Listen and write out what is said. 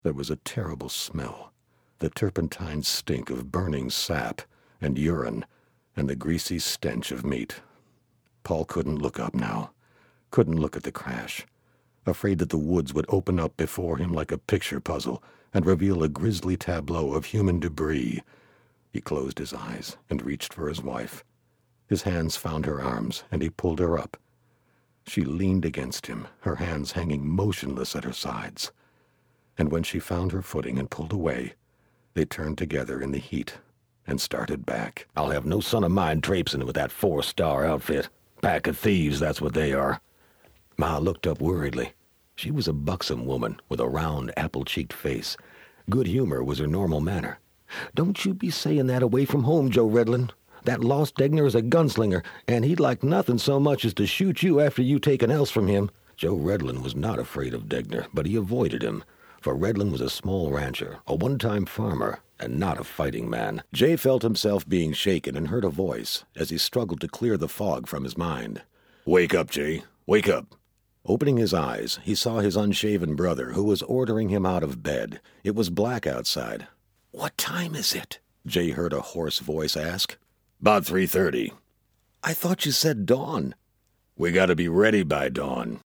There was a terrible smell, the turpentine stink of burning sap and urine and the greasy stench of meat. Paul couldn't look up now, couldn't look at the crash, afraid that the woods would open up before him like a picture puzzle and reveal a grisly tableau of human debris. He closed his eyes and reached for his wife. His hands found her arms, and he pulled her up. She leaned against him, her hands hanging motionless at her sides. And when she found her footing and pulled away, they turned together in the heat and started back. "I'll have no son of mine traipsing with that 4-star outfit. Pack of thieves, that's what they are." Ma looked up worriedly. She was a buxom woman with a round, apple-cheeked face. Good humor was her normal manner. "Don't you be saying that away from home, Joe Redlin. That lost Degner is a gunslinger, and he'd like nothing so much as to shoot you after you take an else from him." Joe Redlin was not afraid of Degner, but he avoided him, for Redlin was a small rancher, a one-time farmer, and not a fighting man. Jay felt himself being shaken and heard a voice as he struggled to clear the fog from his mind. "Wake up, Jay. Wake up." Opening his eyes, he saw his unshaven brother, who was ordering him out of bed. It was black outside. "What time is it?" Jay heard a hoarse voice ask. "About 3:30. "I thought you said dawn." "We gotta be ready by dawn.